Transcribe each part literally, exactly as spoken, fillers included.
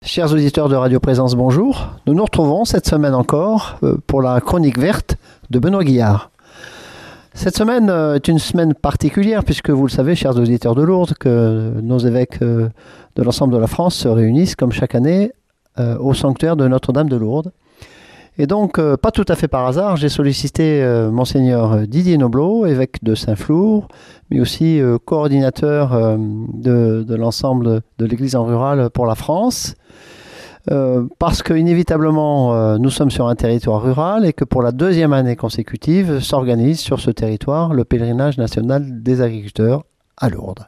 Chers auditeurs de Radio Présence, bonjour. Nous nous retrouvons cette semaine encore pour la chronique verte de Benoît Guillard. Cette semaine est une semaine particulière puisque vous le savez, chers auditeurs de Lourdes, que nos évêques de l'ensemble de la France se réunissent comme chaque année au sanctuaire de Notre-Dame de Lourdes. Et donc, pas tout à fait par hasard, j'ai sollicité Monseigneur Didier Nobleau, évêque de Saint-Flour, mais aussi coordinateur de, de l'ensemble de l'Église en rural pour la France, euh, parce qu'inévitablement, euh, nous sommes sur un territoire rural et que pour la deuxième année consécutive, s'organise sur ce territoire le pèlerinage national des agriculteurs à Lourdes.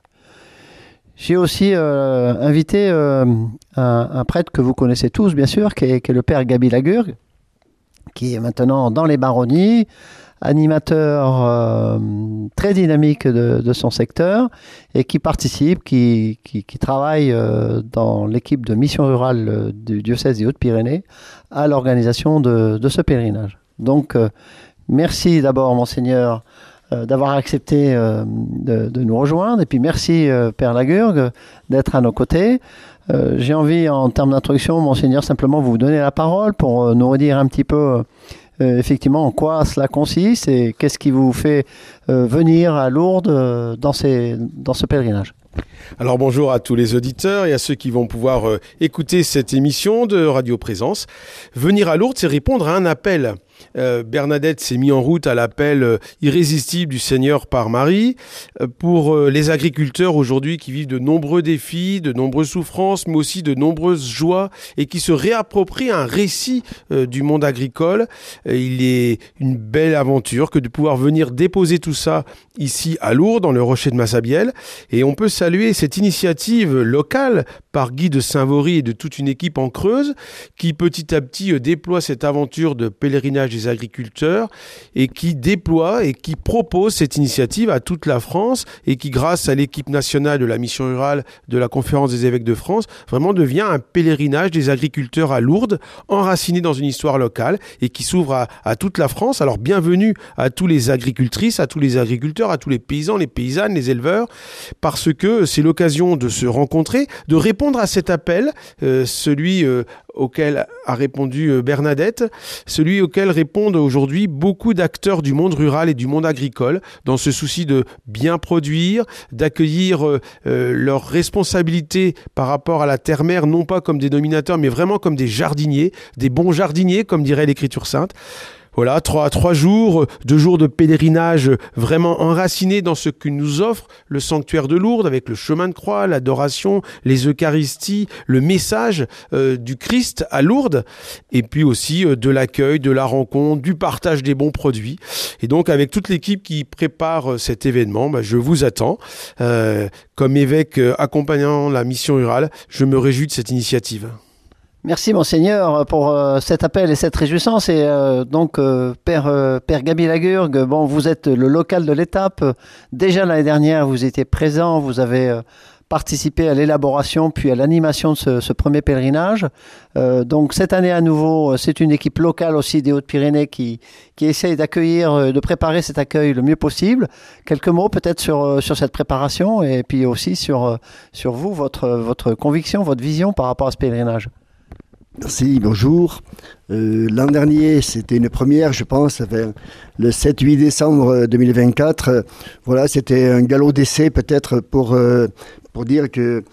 J'ai aussi euh, invité euh, un, un prêtre que vous connaissez tous, bien sûr, qui est, qui est le père Gaby Lagurgue, qui est maintenant dans les baronnies, animateur euh, très dynamique de, de son secteur et qui participe, qui, qui, qui travaille euh, dans l'équipe de mission rurale euh, du diocèse des Hautes-Pyrénées à l'organisation de, de ce pèlerinage. Donc, euh, merci d'abord, Monseigneur, euh, d'avoir accepté euh, de, de nous rejoindre. Et puis, merci, euh, Père Lagurgue, d'être à nos côtés. Euh, j'ai envie, en termes d'introduction, Monseigneur, simplement vous donner la parole pour euh, nous redire un petit peu euh, effectivement en quoi cela consiste et qu'est-ce qui vous fait euh, venir à Lourdes euh, dans, ces, dans ce pèlerinage. Alors bonjour à tous les auditeurs et à ceux qui vont pouvoir euh, écouter cette émission de Radio Présence. Venir à Lourdes, c'est répondre à un appel. Euh, Bernadette s'est mis en route à l'appel euh, irrésistible du Seigneur par Marie euh, pour euh, les agriculteurs aujourd'hui qui vivent de nombreux défis, de nombreuses souffrances, mais aussi de nombreuses joies et qui se réapproprient un récit euh, du monde agricole. Euh, il est une belle aventure que de pouvoir venir déposer tout ça ici à Lourdes, dans le Rocher de Massabielle. Et on peut saluer cette initiative locale par Guy de Saint-Vaury et de toute une équipe en Creuse qui petit à petit euh, déploie cette aventure de pèlerinage des agriculteurs et qui déploie et qui propose cette initiative à toute la France et qui, grâce à l'équipe nationale de la mission rurale de la Conférence des évêques de France, vraiment devient un pèlerinage des agriculteurs à Lourdes, enraciné dans une histoire locale et qui s'ouvre à, à toute la France. Alors bienvenue à tous les agricultrices, à tous les agriculteurs, à tous les paysans, les paysannes, les éleveurs, parce que c'est l'occasion de se rencontrer, de répondre à cet appel, euh, celui euh, auquel a répondu euh, Bernadette, celui auquel répondent aujourd'hui beaucoup d'acteurs du monde rural et du monde agricole dans ce souci de bien produire, d'accueillir euh, euh, leurs responsabilités par rapport à la terre-mère, non pas comme des dominateurs, mais vraiment comme des jardiniers, des bons jardiniers, comme dirait l'Écriture sainte. Voilà, trois, trois jours, deux jours de pèlerinage vraiment enracinés dans ce que nous offre le sanctuaire de Lourdes avec le chemin de croix, l'adoration, les Eucharisties, le message euh, du Christ à Lourdes et puis aussi euh, de l'accueil, de la rencontre, du partage des bons produits. Et donc avec toute l'équipe qui prépare euh, cet événement, bah, je vous attends. Euh, comme évêque euh, accompagnant la mission rurale, je me réjouis de cette initiative. Merci Monseigneur pour euh, cet appel et cette réjouissance. Et euh, donc, euh, Père, euh, Père Gaby Lagurgue, bon, vous êtes le local de l'étape. Déjà l'année dernière, vous étiez présent, vous avez euh, participé à l'élaboration puis à l'animation de ce, ce premier pèlerinage. Euh, donc cette année à nouveau, c'est une équipe locale aussi des Hautes-Pyrénées qui, qui essaye d'accueillir, de préparer cet accueil le mieux possible. Quelques mots peut-être sur, sur cette préparation et puis aussi sur, sur vous, votre, votre conviction, votre vision par rapport à ce pèlerinage. Merci, bonjour. Euh, l'an dernier, c'était une première, je pense, le sept huit décembre deux mille vingt-quatre. Euh, voilà, c'était un galop d'essai peut-être pour, euh, pour dire que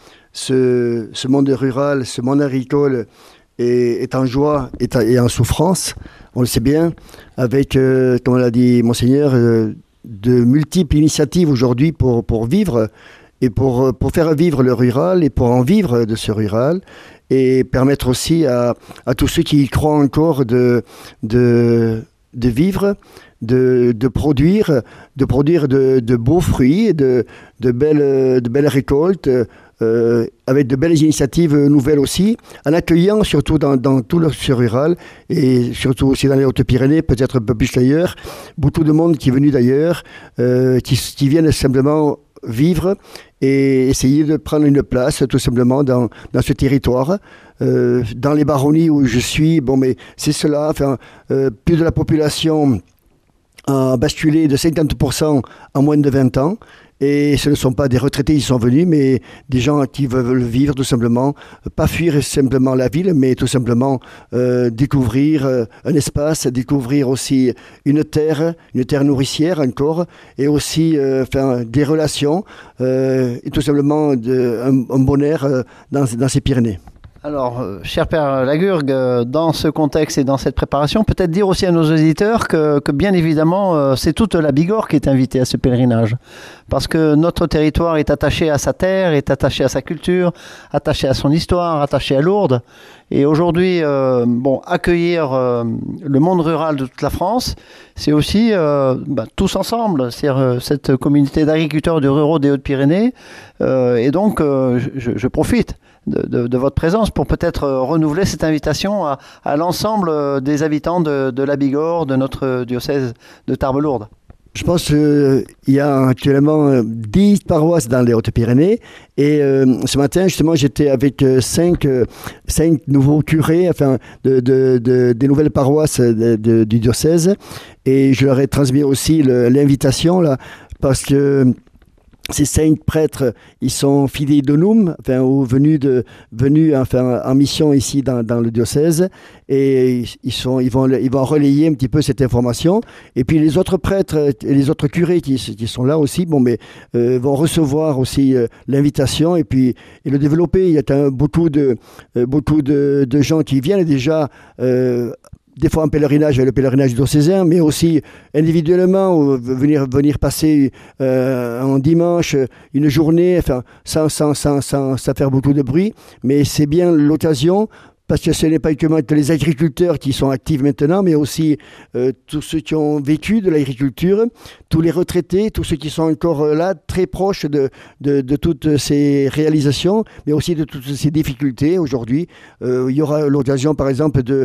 ce, ce monde rural, ce monde agricole est, est en joie et est, est en souffrance, on le sait bien, avec, euh, comme l'a dit Monseigneur, euh, de multiples initiatives aujourd'hui pour, pour vivre et pour, pour faire vivre le rural et pour en vivre de ce rural. Et permettre aussi à, à tous ceux qui y croient encore de, de, de vivre, de, de produire, de produire de, de beaux fruits, de, de, belles, de belles récoltes, euh, avec de belles initiatives nouvelles aussi, en accueillant surtout dans, dans tout le rural et surtout aussi dans les Hautes-Pyrénées, peut-être un peu plus qu'ailleurs, beaucoup de monde qui est venu d'ailleurs, euh, qui, qui viennent simplement vivre et essayer de prendre une place tout simplement dans, dans ce territoire. Euh, dans les baronnies où je suis, bon mais c'est cela, enfin, euh, plus de la population a basculé de cinquante pour cent en moins de vingt ans Et ce ne sont pas des retraités qui sont venus, mais des gens qui veulent vivre tout simplement, pas fuir simplement la ville, mais tout simplement euh, découvrir euh, un espace, découvrir aussi une terre, une terre nourricière encore, et aussi euh, faire des relations, euh, et tout simplement de, un, un bonheur euh, dans, dans ces Pyrénées. Alors, euh, cher Père Lagurgue, euh, dans ce contexte et dans cette préparation, peut-être dire aussi à nos auditeurs que, que bien évidemment, euh, c'est toute la Bigorre qui est invitée à ce pèlerinage. Parce que notre territoire est attaché à sa terre, est attaché à sa culture, attaché à son histoire, attaché à Lourdes. Et aujourd'hui, euh, bon, accueillir euh, le monde rural de toute la France, c'est aussi euh, bah, tous ensemble, c'est-à-dire euh, cette communauté d'agriculteurs, de ruraux des Hautes-Pyrénées. Euh, et donc, euh, je, je profite de, de, de votre présence pour peut-être euh, renouveler cette invitation à, à l'ensemble euh, des habitants de, de la Bigorre, de notre diocèse de Tarbes-Lourdes. Je pense qu'il y a actuellement dix paroisses dans les Hautes-Pyrénées et euh, ce matin justement j'étais avec cinq, cinq nouveaux curés enfin, de, de, de, des nouvelles paroisses de, de, du diocèse et je leur ai transmis aussi le, l'invitation là, parce que ces cinq prêtres, ils sont fidei donum, enfin, ou venus, de, venus enfin, en mission ici dans, dans le diocèse, et ils, sont, ils, vont, ils vont relayer un petit peu cette information. Et puis les autres prêtres et les autres curés qui, qui sont là aussi, bon, mais, euh, vont recevoir aussi euh, l'invitation et puis et le développer. Il y a un, beaucoup, de, euh, beaucoup de, de gens qui viennent déjà. Euh, des fois en pèlerinage avec le pèlerinage diocésain, mais aussi individuellement, venir, venir passer euh, un dimanche, une journée, enfin, sans, sans, sans, sans, sans faire beaucoup de bruit, mais c'est bien l'occasion, parce que ce n'est pas uniquement les agriculteurs qui sont actifs maintenant, mais aussi euh, tous ceux qui ont vécu de l'agriculture, tous les retraités, tous ceux qui sont encore là, très proches de, de, de toutes ces réalisations, mais aussi de toutes ces difficultés aujourd'hui. Euh, il y aura l'occasion, par exemple, de...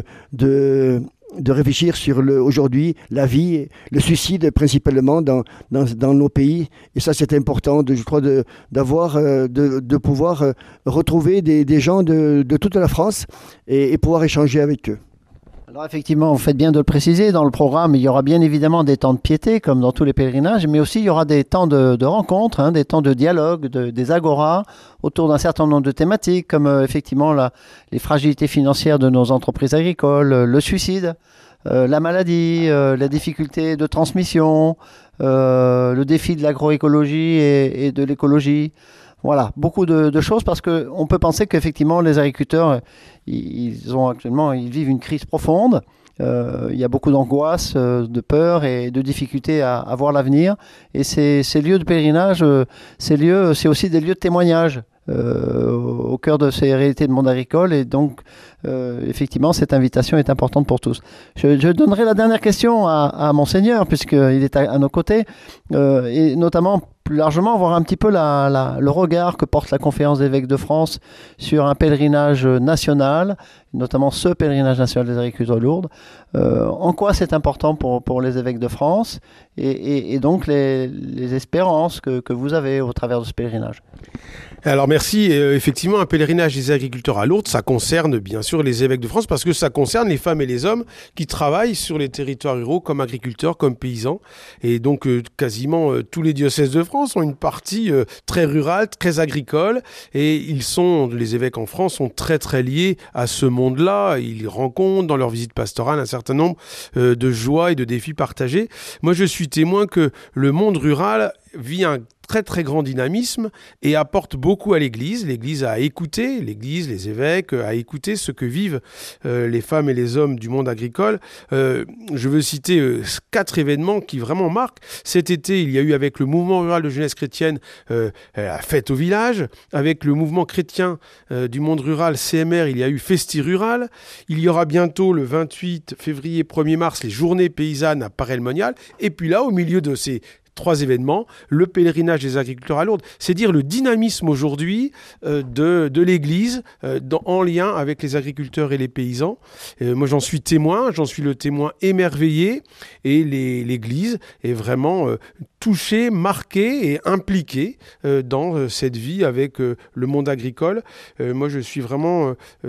de de réfléchir sur le, aujourd'hui la vie, le suicide principalement dans, dans, dans nos pays. Et ça, c'est important, de, je crois, de, d'avoir, de, de pouvoir retrouver des, des gens de, de toute la France et, et pouvoir échanger avec eux. Alors effectivement, vous faites bien de le préciser, dans le programme, il y aura bien évidemment des temps de piété, comme dans tous les pèlerinages, mais aussi il y aura des temps de, de rencontres, hein, des temps de dialogue, de, des agoras, autour d'un certain nombre de thématiques, comme euh, effectivement la, les fragilités financières de nos entreprises agricoles, euh, le suicide, euh, la maladie, euh, la difficulté de transmission, euh, le défi de l'agroécologie et, et de l'écologie. Voilà, beaucoup de, de choses parce qu'on peut penser qu'effectivement les agriculteurs, ils, ils ont actuellement, ils vivent une crise profonde. Euh, il y a beaucoup d'angoisse, euh, de peur et de difficultés à, à voir l'avenir. Et ces, ces lieux de pèlerinage, euh, ces lieux, c'est aussi des lieux de témoignage. Euh, au cœur de ces réalités de monde agricole et donc euh, effectivement cette invitation est importante pour tous. Je, je donnerai la dernière question à, à Monseigneur puisqu'il est à, à nos côtés euh, et notamment plus largement voir un petit peu la, la, le regard que porte la Conférence des évêques de France sur un pèlerinage national, notamment ce pèlerinage national des agriculteurs de Lourdes. Euh, en quoi c'est important pour, pour les évêques de France et, et, et donc les, les espérances que, que vous avez au travers de ce pèlerinage. Alors merci, euh, effectivement un pèlerinage des agriculteurs à Lourdes, ça concerne bien sûr les évêques de France parce que ça concerne les femmes et les hommes qui travaillent sur les territoires ruraux comme agriculteurs, comme paysans et donc euh, quasiment euh, tous les diocèses de France ont une partie euh, très rurale, très agricole et ils sont, les évêques en France sont très très liés à ce monde-là, ils rencontrent dans leur visite pastorale un certain nombre euh, de joies et de défis partagés. Moi je suis témoin que le monde rural vit un très très grand dynamisme et apporte beaucoup à l'Église. L'Église a écouté, l'Église, les évêques, a écouté ce que vivent euh, les femmes et les hommes du monde agricole. Euh, je veux citer euh, quatre événements qui vraiment marquent. Cet été, il y a eu avec le mouvement rural de jeunesse chrétienne euh, la fête au village. Avec le mouvement chrétien euh, du monde rural, C M R, il y a eu Festi Rural. Il y aura bientôt le vingt-huit février, premier mars, les journées paysannes à Paray-le-Monial. Et puis là, au milieu de ces trois événements, le pèlerinage des agriculteurs à Lourdes, c'est dire le dynamisme aujourd'hui euh, de, de l'Église euh, dans, en lien avec les agriculteurs et les paysans. Euh, moi j'en suis témoin, j'en suis le témoin émerveillé et les, l'Église est vraiment euh, touchée, marquée et impliquée euh, dans euh, cette vie avec euh, le monde agricole. Euh, moi je suis vraiment... Euh,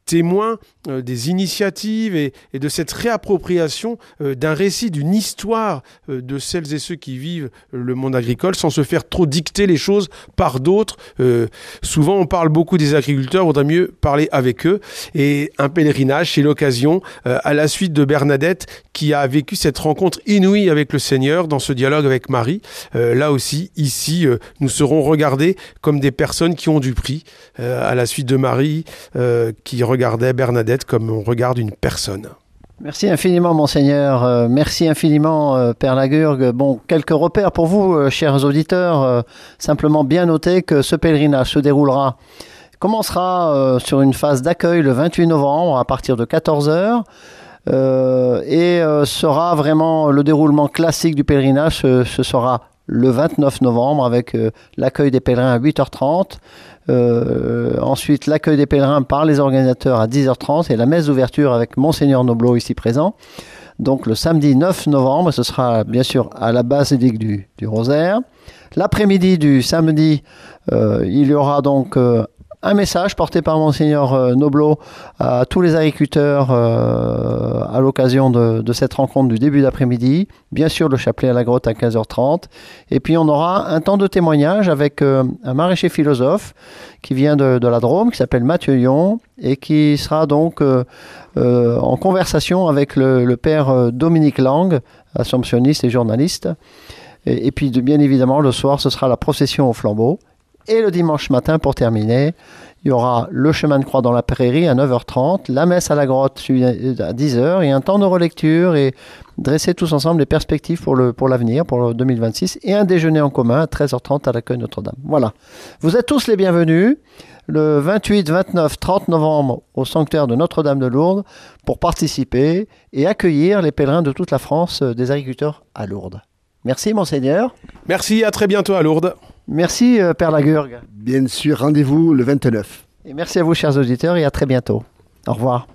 témoin euh, des initiatives et, et de cette réappropriation euh, d'un récit, d'une histoire euh, de celles et ceux qui vivent le monde agricole sans se faire trop dicter les choses par d'autres. Euh, souvent, on parle beaucoup des agriculteurs, il vaudrait mieux parler avec eux. Et un pèlerinage, c'est l'occasion, euh, à la suite de Bernadette, qui a vécu cette rencontre inouïe avec le Seigneur dans ce dialogue avec Marie. Euh, là aussi, ici, euh, nous serons regardés comme des personnes qui ont du prix, euh, à la suite de Marie, euh, qui regardait Bernadette comme on regarde une personne. Merci infiniment, Monseigneur. Euh, merci infiniment, euh, Père Lagourgue. Bon, quelques repères pour vous, euh, chers auditeurs. Euh, simplement bien noter que ce pèlerinage se déroulera, commencera euh, sur une phase d'accueil le vingt-huit novembre à partir de quatorze heures. Euh, et euh, sera vraiment le déroulement classique du pèlerinage. Ce, ce sera le vingt-neuf novembre avec euh, l'accueil des pèlerins à huit heures trente. Euh, ensuite, l'accueil des pèlerins par les organisateurs à dix heures trente et la messe d'ouverture avec Monseigneur Noblot ici présent. Donc le samedi neuf novembre, ce sera bien sûr à la basilique du, du Rosaire. L'après-midi du samedi, euh, il y aura donc euh, un message porté par Monseigneur euh, Noblot à tous les agriculteurs euh, à l'occasion de, de cette rencontre du début d'après-midi. Bien sûr, le chapelet à la grotte à quinze heures trente. Et puis, on aura un temps de témoignage avec euh, un maraîcher philosophe qui vient de, de la Drôme, qui s'appelle Mathieu Lyon, et qui sera donc euh, euh, en conversation avec le, le père Dominique Lang, assomptionniste et journaliste. Et, et puis, de, bien évidemment, le soir, ce sera la procession au flambeau. Et le dimanche matin, pour terminer, il y aura le chemin de croix dans la prairie à neuf heures trente, la messe à la grotte à dix heures et un temps de relecture et dresser tous ensemble les perspectives pour, le, pour l'avenir, pour le deux mille vingt-six, et un déjeuner en commun à treize heures trente à l'accueil Notre-Dame. Voilà. Vous êtes tous les bienvenus le vingt-huit, vingt-neuf, trente novembre au sanctuaire de Notre-Dame de Lourdes pour participer et accueillir les pèlerins de toute la France des agriculteurs à Lourdes. Merci, Monseigneur. Merci, à très bientôt à Lourdes. Merci, euh, Père Lagourgue. Bien sûr, rendez-vous le vingt-neuf. Et merci à vous, chers auditeurs, et à très bientôt. Au revoir.